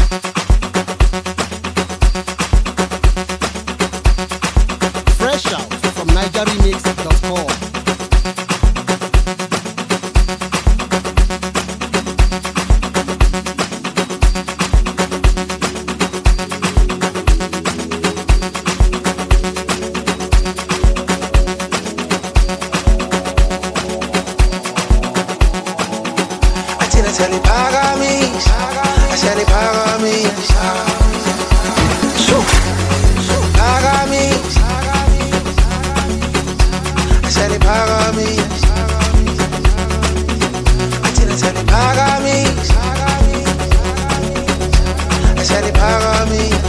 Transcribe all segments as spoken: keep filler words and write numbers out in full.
Fresh out from niger remix dot com. Ashani Pagamis, Ashani Pagamis, Pagamis, Ashani Pagamis, Ashani Pagamis, Ashani Pagamis,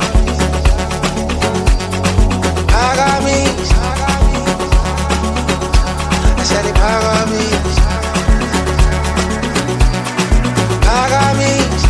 Pagamis, Ashani Pagamis. Pagamis,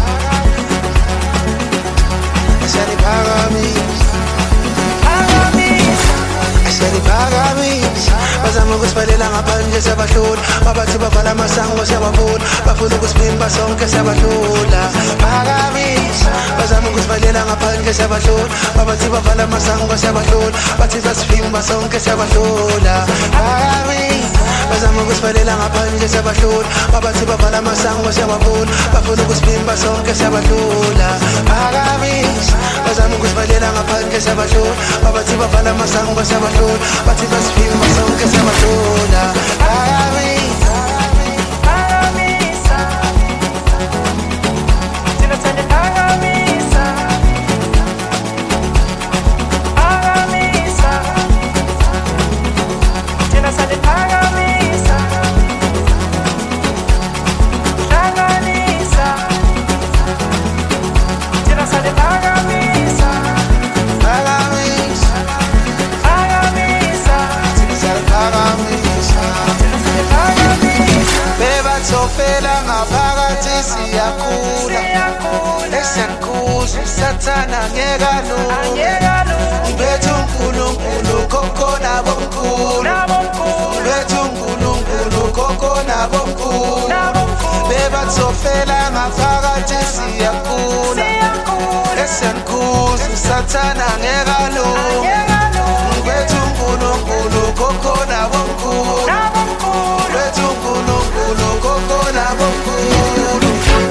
Ashani Pagamis, Pagamis, Ashani Pagamis. Bazama ukusiphalela ngaphandle siyabahlula, babathi bavala amasango siyabavula, bafuna ukusipimba sonke siyabahlula. Pagamis, bazama ukusiphalela ngaphandle siyabahlula, babathi bavala amasango siyabahlola, bathi basipimba sonke siyabahlula. Pagamis, bazama ukusiphalela ngaphandle siyabahlula, babathi bavala amasango siyabavula, bafuna ukusipimba sonke siyabahlula. Pagamis, bazama ukusiphalela ngaphandle siyabahlula, babathi bavala amasango siyabahlola, bathi basipimba sonke siyabahlula. Pagamis, Pagamis, thina thande Pagamis, Pagamis, thina thande Pagamis, Hlanganisa, thina thande Pagamis, Pagamis, Pagamis, thina thande Pagamis, thina thande Pagamis. Bebathofela ngaphakathi siyakhula, esenkuzo sathana ngekalula, bethu uNkulunkulu kokhona bomkhulu, bethu uNkulunkulu kokhona bomkhulu. Bebathofela ngaphakathi siyakhula, esenkuzo sathana ngekalula, bethu uNkulunkulu kokhona bomkhulu, bethu uNkulunkulu kokhona bomkhulu.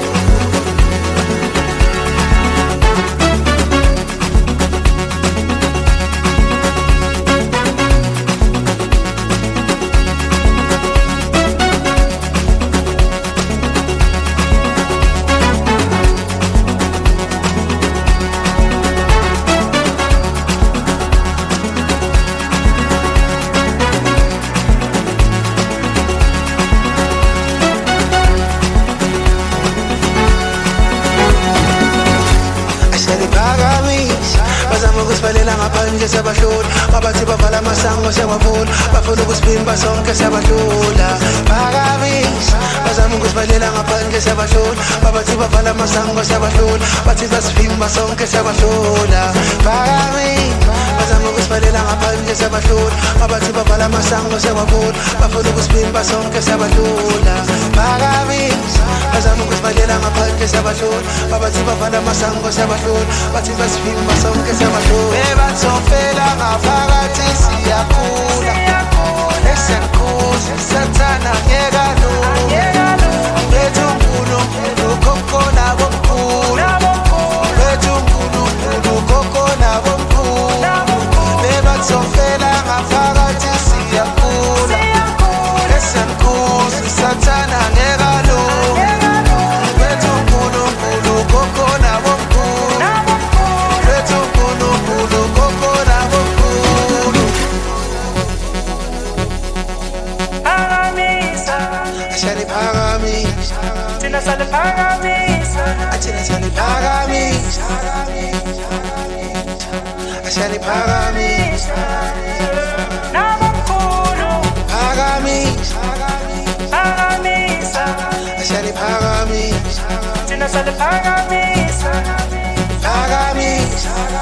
Bazama ukusiphalela ngaphandle siyabahlula, babathi bavala amasango siyabavula, bafuna ukusipimba sonke siyabahlula. Pagamis, bazama ukusiphalela ngaphandle siyabahlula, babathi bavala amasango siyabahlola, bathi basipimba sonke siyabahlula. Pagamis, bazama ukusiphalela ngaphandle siyabahlula, babathi bavala amasango siyabavula, bafuna ukusipimba sonke siyabahlula. Pagamis, bazama ukusiphalela ngaphandle siyabahlula, babathi bavala amasango siyabahlola, bathi basipimba sonke siyabahlula. Bebathofela ngaphakathi siyakhula, esenkuzo sathana ngekalula, bethu uNkulunkulu kokhona bomkhulu, bethu uNkulunkulu kokhona bomkhulu. Bebathofela ngaphakathi siyakhula, esenkuzo sathana ngekalula, bethu uNkulunkulu kokhona bomkhulu, bethu uNkulunkulu kokhona bomkhulu. Pagamis, Ashani Pagamis, thina thande Pagamis, thina thande Pagamis, Ashani Pagamis, nabomkhulu. Pagamis, Pagamis, Ashani Pagamis, thina thande Pagamis, Pagamis,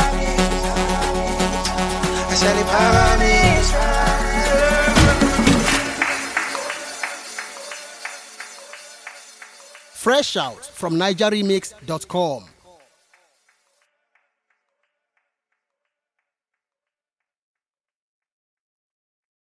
Ashani Pagamis. Fresh out from niger remix dot com.